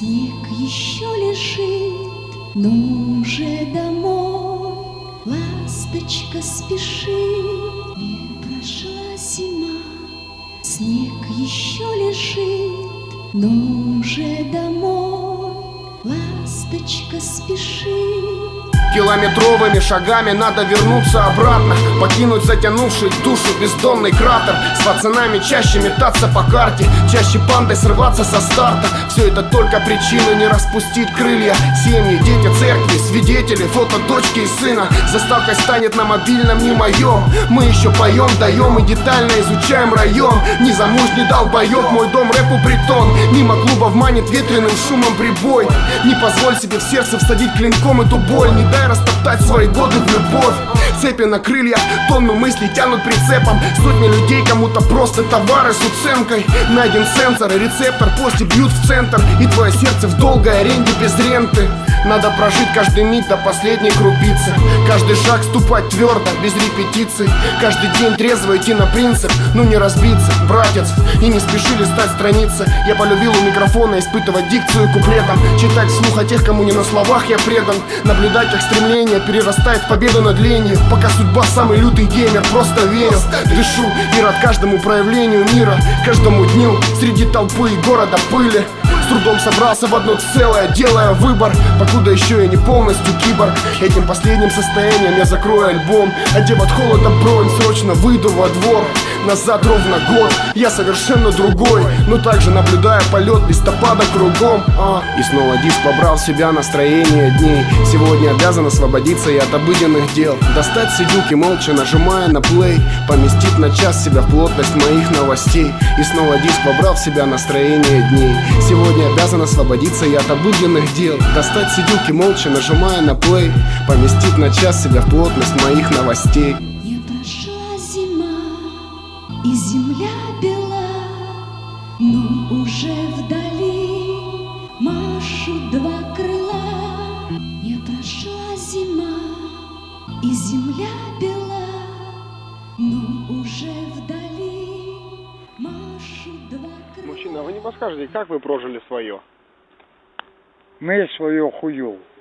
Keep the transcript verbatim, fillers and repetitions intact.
Снег еще лежит, но уже домой ласточка спешит. Не прошла зима, снег еще лежит, но уже домой ласточка спешит. Километровыми шагами надо вернуться обратно, покинуть затянувший душу бездонный кратер. С пацанами чаще метаться по карте, чаще пандой срываться со старта. Все это только причины не распустить крылья. Семьи, дети, церкви, свидетели, фото дочки и сына. Заставкой станет на мобильном не моем. Мы еще поем, даем и детально изучаем район. Незамужний долбоеб, мой дом рэпу притон. Мимо клубов манит ветреным шумом прибой. Не позволь себе в сердце всадить клинком эту боль. Не дай растоптать свои годы в любовь. Цепи на крыльях, тонну мыслей тянут прицепом. Сотни людей, кому-то просто товары с уценкой. Найден сенсор и рецептор, после бьют в центр. И твое сердце в долгой аренде без ренты. Надо прожить каждый миг до последней крупицы. Каждый шаг ступать твердо, без репетиций. Каждый день трезво идти на принцип. Ну не разбиться, братец, и не спеши листать страницы. Я полюбил у микрофона испытывать дикцию куплетом. Читать вслух о тех, кому не на словах я предан. Наблюдать, как стремление перерастает в победу над ленью. Пока судьба самый лютый геймер, просто верю. Дышу и рад каждому проявлению мира, каждому дню среди толпы и города пыли. С трудом собрался в одно целое, делая выбор, покуда еще я не полностью киборг. Этим последним состоянием я закрою альбом. Одев от холода бронь, срочно выйду во двор. Назад ровно год, я совершенно другой, но также наблюдая полет листопада кругом. а. И снова диск побрал в себя настроение дней. Сегодня обязан освободиться и от обыденных дел. Достать сидюки молча, нажимая на плей. Поместить на час себя в плотность моих новостей. И снова диск побрал в себя настроение дней. Сегодня обязан освободиться и от обыденных дел. Достать сидюки молча, нажимая на плей. Поместить на час себя в плотность моих новостей. Не прошла зима, и земля бела, но уже вдали машут два крыла. Не прошла зима, и земля бела, но уже вдали машут два крыла. Мужчина, вы не подскажете, как вы прожили свое? Мы свое хуёво.